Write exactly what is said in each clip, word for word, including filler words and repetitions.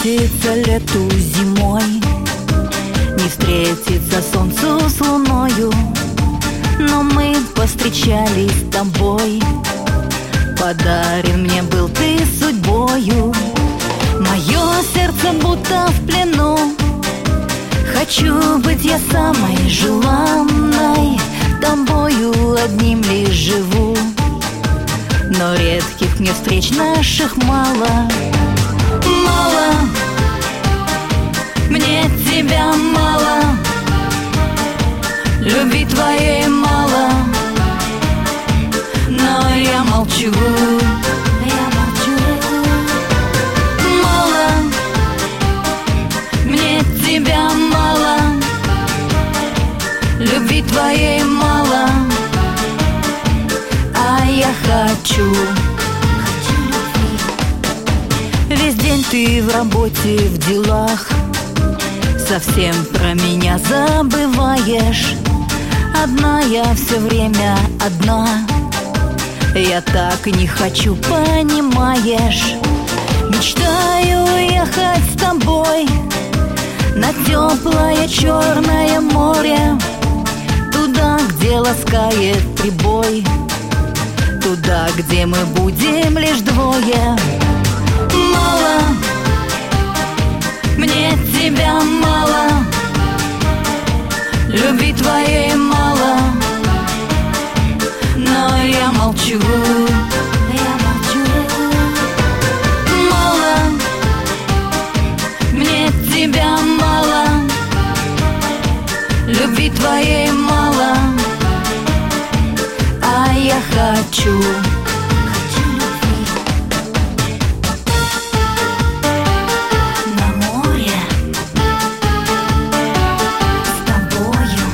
встретиться лету зимой, не встретиться солнцу с луною, но мы повстречались с тобой. Подарен мне был ты судьбою. Мое сердце будто в плену. Хочу быть я самой желанной, тобою одним лишь живу. Но редких мне встреч наших мало. Мало, мне тебя мало, любви твоей мало. Но я молчу, я молчу. Мало, мне тебя мало, любви твоей мало. А я хочу, хочу любви. Весь день ты в работе, в делах, совсем про меня забываешь. Одна я все время одна. Я так не хочу, понимаешь. Мечтаю уехать с тобой на теплое черное море, туда, где ласкает прибой, туда, где мы будем лишь двое. Мало, мне тебя мало, любви твоей мало. Но я молчу, я молчу. Мало, мне тебя мало, любви твоей мало. А я хочу, хочу любви. На море с тобою,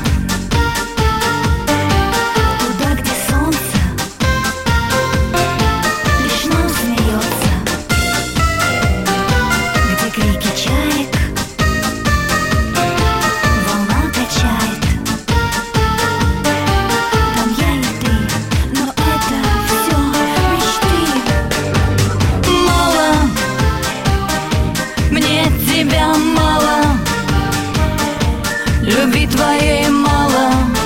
туда, где солнце лишь нам смеется, где крики чаек волна качает. Там я и ты, но это все мечты. Мало, мне тебя мало, любви твоей мало.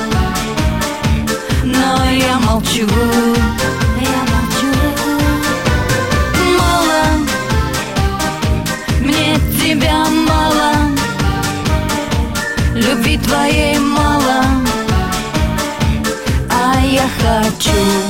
Но я молчу, я молчу. Мало, мне тебя мало, любви твоей мало. А я хочу.